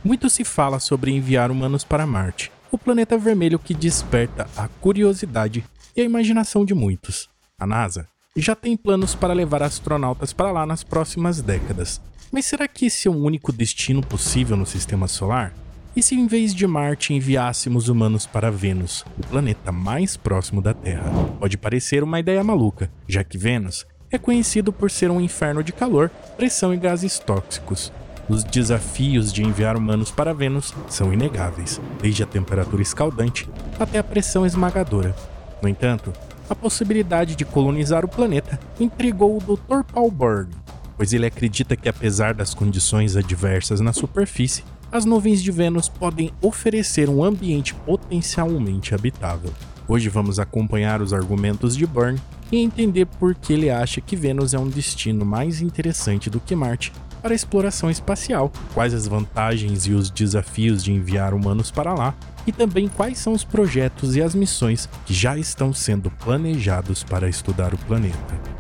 Muito se fala sobre enviar humanos para Marte, o planeta vermelho que desperta a curiosidade e a imaginação de muitos. A NASA já tem planos para levar astronautas para lá nas próximas décadas. Mas será que esse é o único destino possível no Sistema Solar? E se em vez de Marte enviássemos humanos para Vênus, o planeta mais próximo da Terra? Pode parecer uma ideia maluca, já que Vênus é conhecido por ser um inferno de calor, pressão e gases tóxicos. Os desafios de enviar humanos para Vênus são inegáveis, desde a temperatura escaldante até a pressão esmagadora. No entanto, a possibilidade de colonizar o planeta intrigou o Dr. Paul Byrne, pois ele acredita que apesar das condições adversas na superfície, as nuvens de Vênus podem oferecer um ambiente potencialmente habitável. Hoje vamos acompanhar os argumentos de Byrne e entender por que ele acha que Vênus é um destino mais interessante do que Marte para a exploração espacial, quais as vantagens e os desafios de enviar humanos para lá, e também quais são os projetos e as missões que já estão sendo planejados para estudar o planeta.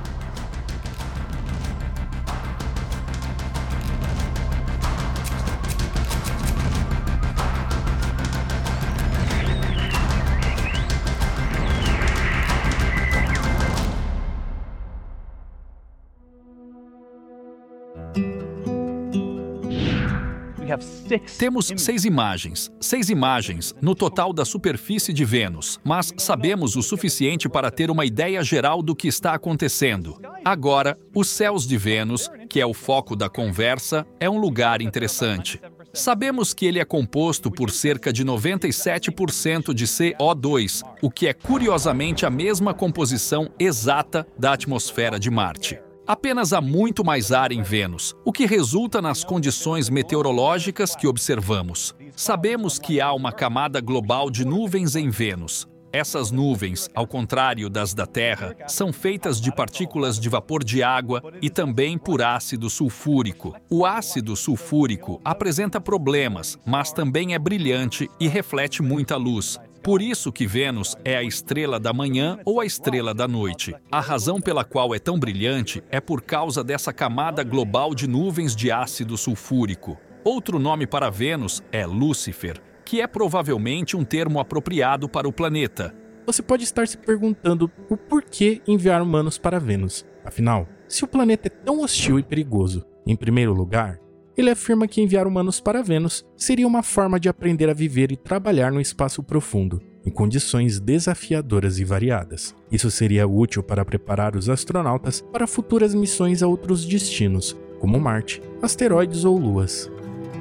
Temos seis imagens no total da superfície de Vênus, mas sabemos o suficiente para ter uma ideia geral do que está acontecendo. Agora, os céus de Vênus, que é o foco da conversa, é um lugar interessante. Sabemos que ele é composto por cerca de 97% de CO2, o que é curiosamente a mesma composição exata da atmosfera de Marte. Apenas há muito mais ar em Vênus, o que resulta nas condições meteorológicas que observamos. Sabemos que há uma camada global de nuvens em Vênus. Essas nuvens, ao contrário das da Terra, são feitas de partículas de vapor de água e também por ácido sulfúrico. O ácido sulfúrico apresenta problemas, mas também é brilhante e reflete muita luz. Por isso que Vênus é a estrela da manhã ou a estrela da noite. A razão pela qual é tão brilhante é por causa dessa camada global de nuvens de ácido sulfúrico. Outro nome para Vênus é Lúcifer, que é provavelmente um termo apropriado para o planeta. Você pode estar se perguntando o porquê enviar humanos para Vênus. Afinal, se o planeta é tão hostil e perigoso, em primeiro lugar, ele afirma que enviar humanos para Vênus seria uma forma de aprender a viver e trabalhar no espaço profundo, em condições desafiadoras e variadas. Isso seria útil para preparar os astronautas para futuras missões a outros destinos, como Marte, asteroides ou luas.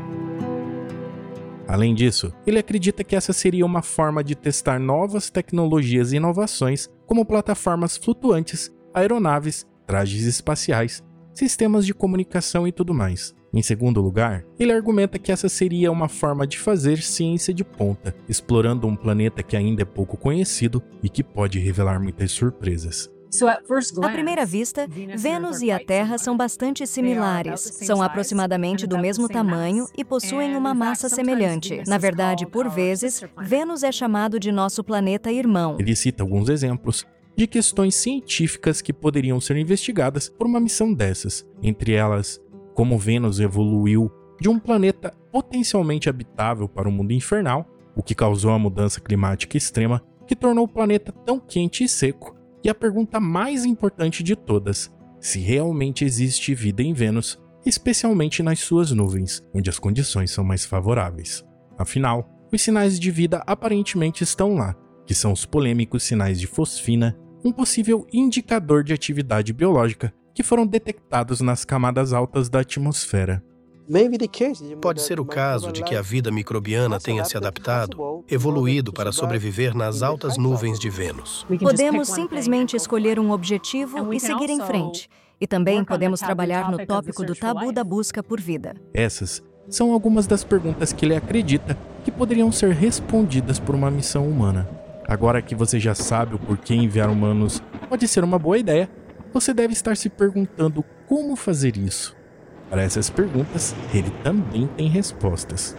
Além disso, ele acredita que essa seria uma forma de testar novas tecnologias e inovações, como plataformas flutuantes, aeronaves, trajes espaciais, sistemas de comunicação e tudo mais. Em segundo lugar, ele argumenta que essa seria uma forma de fazer ciência de ponta, explorando um planeta que ainda é pouco conhecido e que pode revelar muitas surpresas. À primeira vista, Vênus e a Terra são bastante similares. São aproximadamente do mesmo tamanho e possuem uma massa semelhante. Na verdade, por vezes, Vênus é chamado de nosso planeta irmão. Ele cita alguns exemplos de questões científicas que poderiam ser investigadas por uma missão dessas, entre elas, como Vênus evoluiu de um planeta potencialmente habitável para um mundo infernal, o que causou a mudança climática extrema que tornou o planeta tão quente e seco, e a pergunta mais importante de todas, se realmente existe vida em Vênus, especialmente nas suas nuvens, onde as condições são mais favoráveis. Afinal, os sinais de vida aparentemente estão lá, que são os polêmicos sinais de fosfina, um possível indicador de atividade biológica que foram detectados nas camadas altas da atmosfera. Pode ser o caso de que a vida microbiana tenha se adaptado, evoluído para sobreviver nas altas nuvens de Vênus. Podemos simplesmente escolher um objetivo e seguir em frente. E também podemos trabalhar no tópico do tabu da busca por vida. Essas são algumas das perguntas que ele acredita que poderiam ser respondidas por uma missão humana. Agora que você já sabe o porquê enviar humanos pode ser uma boa ideia, você deve estar se perguntando como fazer isso. Para essas perguntas, ele também tem respostas.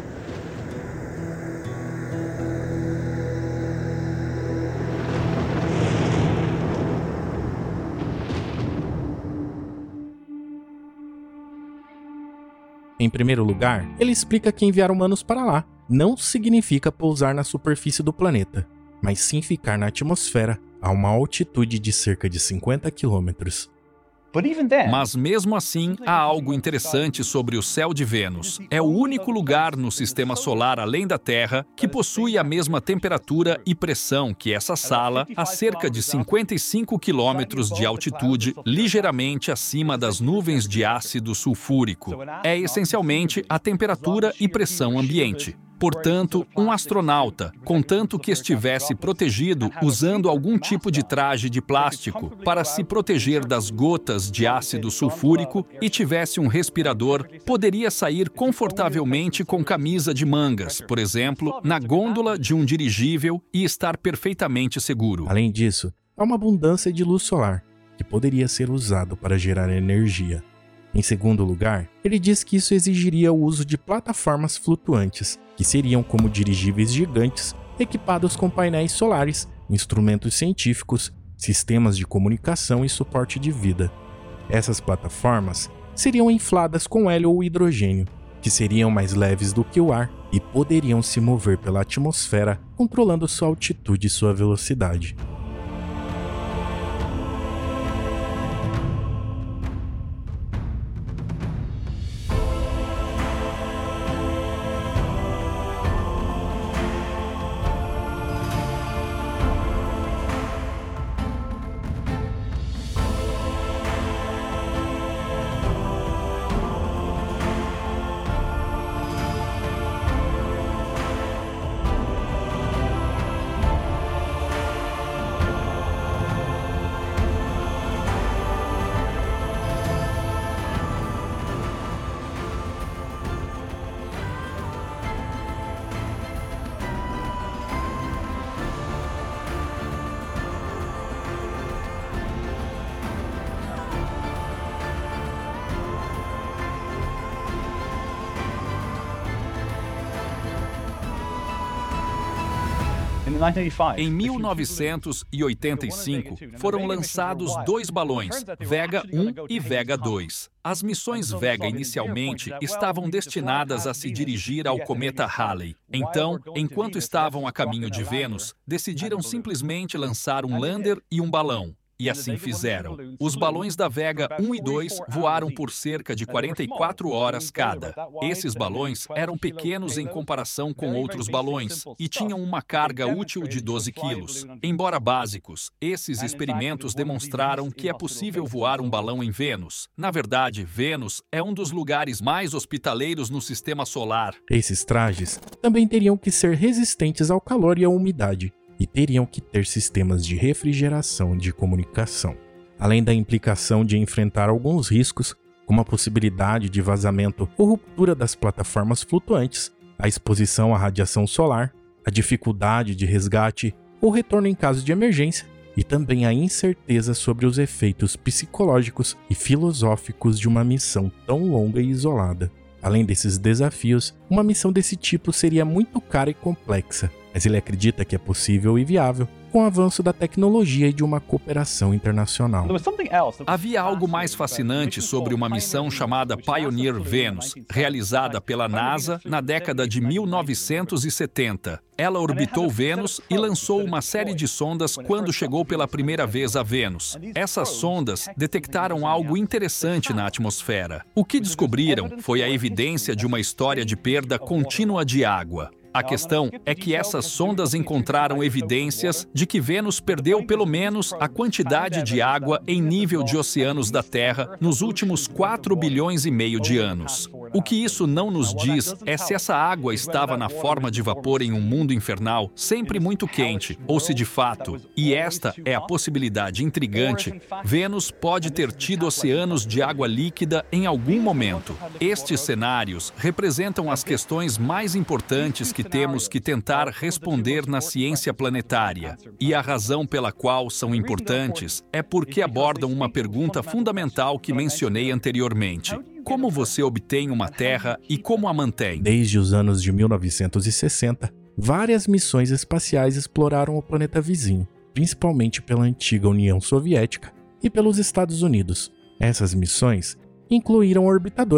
Em primeiro lugar, ele explica que enviar humanos para lá não significa pousar na superfície do planeta, mas sim ficar na atmosfera a uma altitude de cerca de 50 quilômetros. Mas mesmo assim, há algo interessante sobre o céu de Vênus. É o único lugar no sistema solar além da Terra que possui a mesma temperatura e pressão que essa sala, a cerca de 55 quilômetros de altitude, ligeiramente acima das nuvens de ácido sulfúrico. É essencialmente a temperatura e pressão ambiente. Portanto, um astronauta, contanto que estivesse protegido usando algum tipo de traje de plástico para se proteger das gotas de ácido sulfúrico e tivesse um respirador, poderia sair confortavelmente com camisa de mangas, por exemplo, na gôndola de um dirigível e estar perfeitamente seguro. Além disso, há uma abundância de luz solar, que poderia ser usado para gerar energia. Em segundo lugar, ele diz que isso exigiria o uso de plataformas flutuantes, que seriam como dirigíveis gigantes equipados com painéis solares, instrumentos científicos, sistemas de comunicação e suporte de vida. Essas plataformas seriam infladas com hélio ou hidrogênio, que seriam mais leves do que o ar e poderiam se mover pela atmosfera, controlando sua altitude e sua velocidade. Em 1985, foram lançados dois balões, Vega 1 e Vega 2. As missões Vega inicialmente estavam destinadas a se dirigir ao cometa Halley. Então, enquanto estavam a caminho de Vênus, decidiram simplesmente lançar um lander e um balão. E assim fizeram. Os balões da Vega 1 e 2 voaram por cerca de 44 horas cada. Esses balões eram pequenos em comparação com outros balões e tinham uma carga útil de 12 quilos. Embora básicos, esses experimentos demonstraram que é possível voar um balão em Vênus. Na verdade, Vênus é um dos lugares mais hospitaleiros no sistema solar. Esses trajes também teriam que ser resistentes ao calor e à umidade, e teriam que ter sistemas de refrigeração e de comunicação, além da implicação de enfrentar alguns riscos, como a possibilidade de vazamento ou ruptura das plataformas flutuantes, a exposição à radiação solar, a dificuldade de resgate ou retorno em caso de emergência, e também a incerteza sobre os efeitos psicológicos e filosóficos de uma missão tão longa e isolada. Além desses desafios, uma missão desse tipo seria muito cara e complexa, mas ele acredita que é possível e viável com o avanço da tecnologia e de uma cooperação internacional. Havia algo mais fascinante sobre uma missão chamada Pioneer Venus, realizada pela NASA na década de 1970. Ela orbitou Vênus e lançou uma série de sondas quando chegou pela primeira vez a Vênus. Essas sondas detectaram algo interessante na atmosfera. O que descobriram foi a evidência de uma história de perda contínua de água. A questão é que essas sondas encontraram evidências de que Vênus perdeu pelo menos a quantidade de água em nível de oceanos da Terra nos últimos 4 bilhões e meio de anos. O que isso não nos diz é se essa água estava na forma de vapor em um mundo infernal sempre muito quente, ou se de fato, e esta é a possibilidade intrigante, Vênus pode ter tido oceanos de água líquida em algum momento. Estes cenários representam as questões mais importantes que temos que tentar responder na ciência planetária. E a razão pela qual são importantes é porque abordam uma pergunta fundamental que mencionei anteriormente. Como você obtém uma Terra e como a mantém? Desde os anos de 1960, várias missões espaciais exploraram o planeta vizinho, principalmente pela antiga União Soviética e pelos Estados Unidos. Essas missões incluíram orbitadores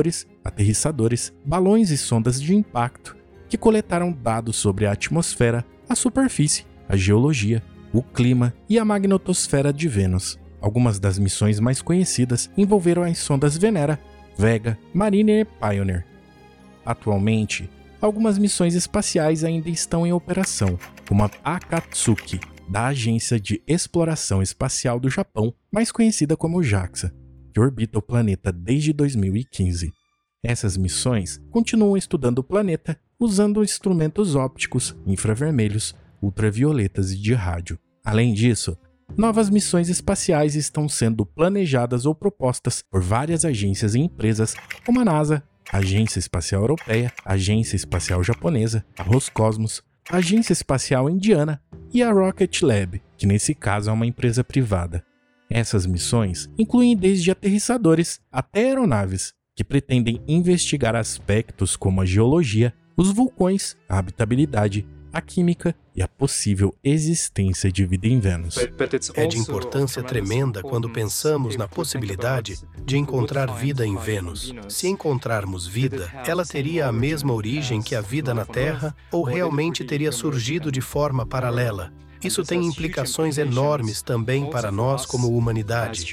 aterrissadores, balões e sondas de impacto que coletaram dados sobre a atmosfera, a superfície, a geologia, o clima e a magnetosfera de Vênus. Algumas das missões mais conhecidas envolveram as sondas Venera, Vega, Mariner e Pioneer. Atualmente, algumas missões espaciais ainda estão em operação, como a Akatsuki, da Agência de Exploração Espacial do Japão, mais conhecida como JAXA, que orbita o planeta desde 2015. Essas missões continuam estudando o planeta usando instrumentos ópticos, infravermelhos, ultravioletas e de rádio. Além disso, novas missões espaciais estão sendo planejadas ou propostas por várias agências e empresas, como a NASA, a Agência Espacial Europeia, a Agência Espacial Japonesa, a Roscosmos, a Agência Espacial Indiana e a Rocket Lab, que nesse caso é uma empresa privada. Essas missões incluem desde aterrissadores até aeronaves, que pretendem investigar aspectos como a geologia, os vulcões, a habitabilidade, a química e a possível existência de vida em Vênus. É de importância tremenda quando pensamos na possibilidade de encontrar vida em Vênus. Se encontrarmos vida, ela teria a mesma origem que a vida na Terra ou realmente teria surgido de forma paralela? Isso tem implicações enormes também para nós como humanidade.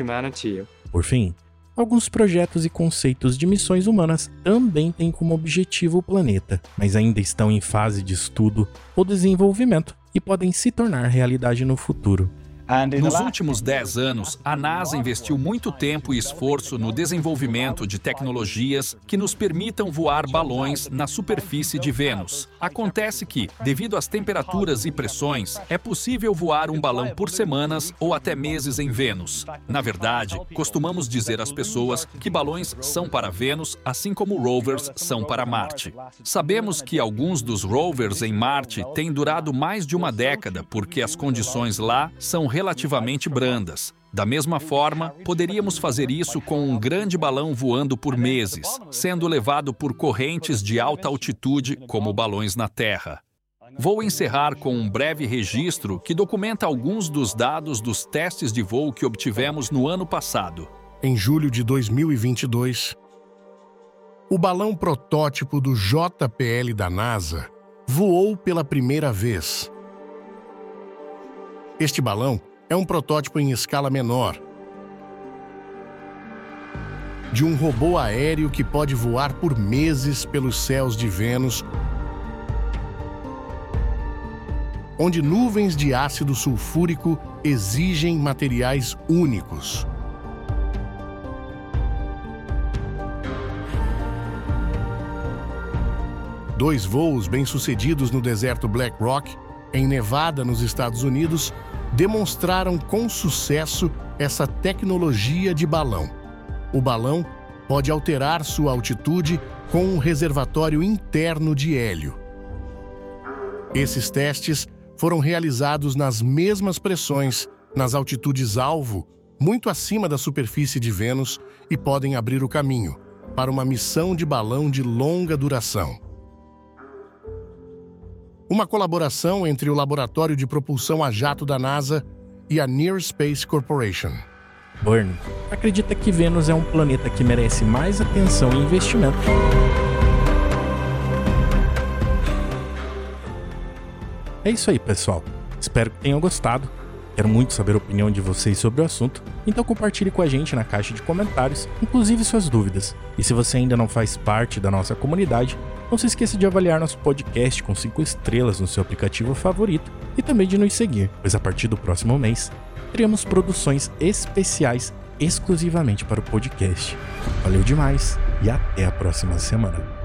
Por fim, alguns projetos e conceitos de missões humanas também têm como objetivo o planeta, mas ainda estão em fase de estudo ou desenvolvimento e podem se tornar realidade no futuro. Nos últimos 10 anos, a NASA investiu muito tempo e esforço no desenvolvimento de tecnologias que nos permitam voar balões na superfície de Vênus. Acontece que, devido às temperaturas e pressões, é possível voar um balão por semanas ou até meses em Vênus. Na verdade, costumamos dizer às pessoas que balões são para Vênus, assim como rovers são para Marte. Sabemos que alguns dos rovers em Marte têm durado mais de uma década porque as condições lá são relativamente brandas. Da mesma forma, poderíamos fazer isso com um grande balão voando por meses, sendo levado por correntes de alta altitude, como balões na Terra. Vou encerrar com um breve registro que documenta alguns dos dados dos testes de voo que obtivemos no ano passado. Em julho de 2022, o balão protótipo do JPL da NASA voou pela primeira vez. Este balão é um protótipo em escala menor, de um robô aéreo que pode voar por meses pelos céus de Vênus, onde nuvens de ácido sulfúrico exigem materiais únicos. Dois voos bem-sucedidos no deserto Black Rock, em Nevada, nos Estados Unidos, demonstraram com sucesso essa tecnologia de balão. O balão pode alterar sua altitude com um reservatório interno de hélio. Esses testes foram realizados nas mesmas pressões, nas altitudes-alvo, muito acima da superfície de Vênus, e podem abrir o caminho para uma missão de balão de longa duração. Uma colaboração entre o Laboratório de Propulsão a Jato da NASA e a Near Space Corporation. Bernie acredita que Vênus é um planeta que merece mais atenção e investimento. É isso aí, pessoal. Espero que tenham gostado. Quero muito saber a opinião de vocês sobre o assunto, então compartilhe com a gente na caixa de comentários, inclusive suas dúvidas. E se você ainda não faz parte da nossa comunidade, não se esqueça de avaliar nosso podcast com 5 estrelas no seu aplicativo favorito e também de nos seguir, pois a partir do próximo mês, teremos produções especiais exclusivamente para o podcast. Valeu demais e até a próxima semana.